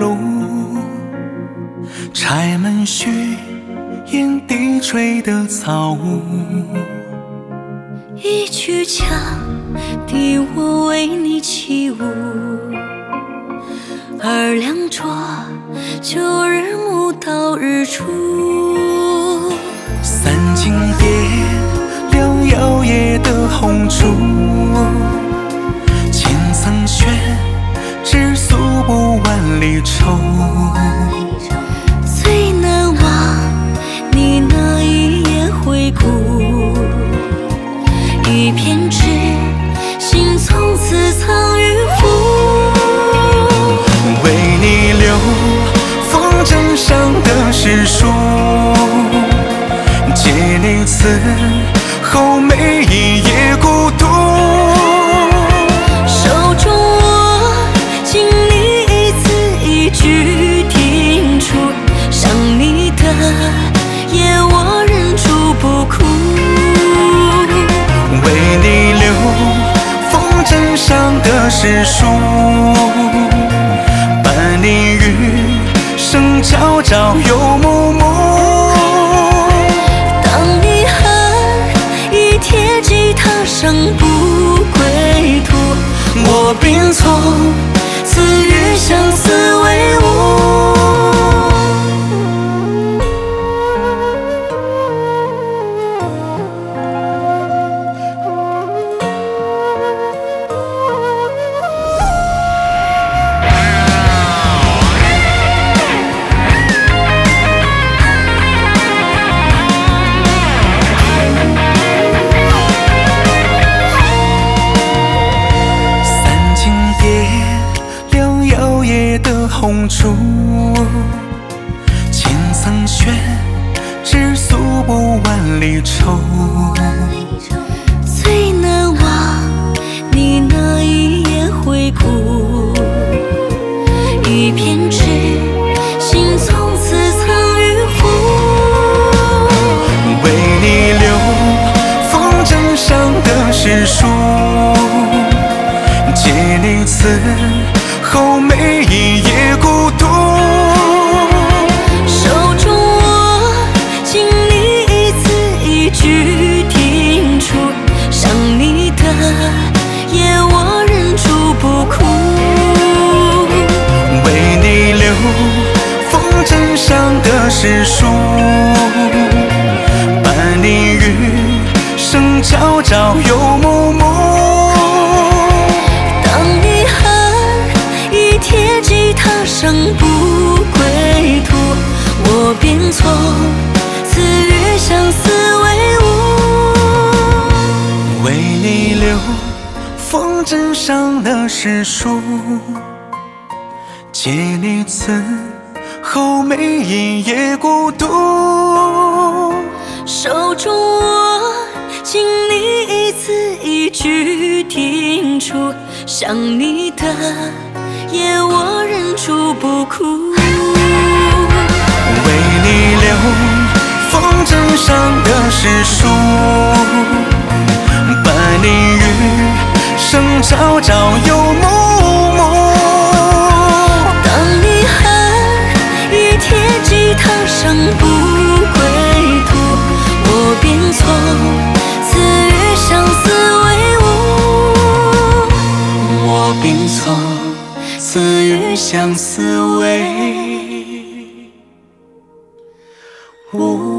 路，柴门虚掩低垂的草屋。 一曲羌笛我为你起舞，二两酌，旧日暮到日出。 三更别，两摇曳的红烛，千层雪，只诉不万里愁。 最难忘你那一夜回顾，一片痴心从此藏于湖。 为你留风筝上的诗书，借你此后每一夜孤独。 手中握紧你一字一句听出，想你的夜我忍住不哭。 为你留风筝上的诗书，伴你余生朝朝又暮暮。 当遗憾已贴吉他上不归途，我便从此与相思为伍。 红烛，千层雪，只诉不万里愁。 最难忘你那一夜回顾，一片痴心从此藏于湖。 为你留风筝上的诗书，借你此后每一夜孤独。 手中握紧你一字一句听出，想你的夜我忍住不哭。 为你留风筝上的诗书，伴你余生朝朝又暮暮。 上不归途，我便从此与相思为伍。 为你留风筝上的诗书，借你此后每一夜孤独。 手中握紧你一字一句听出，想你的夜我忍住不哭。 为你留风筝上的诗书，伴你余生朝朝又暮暮。 当遗憾已贴吉他上不归途，我便从此与相思为伍。 我便从此与相思为伍。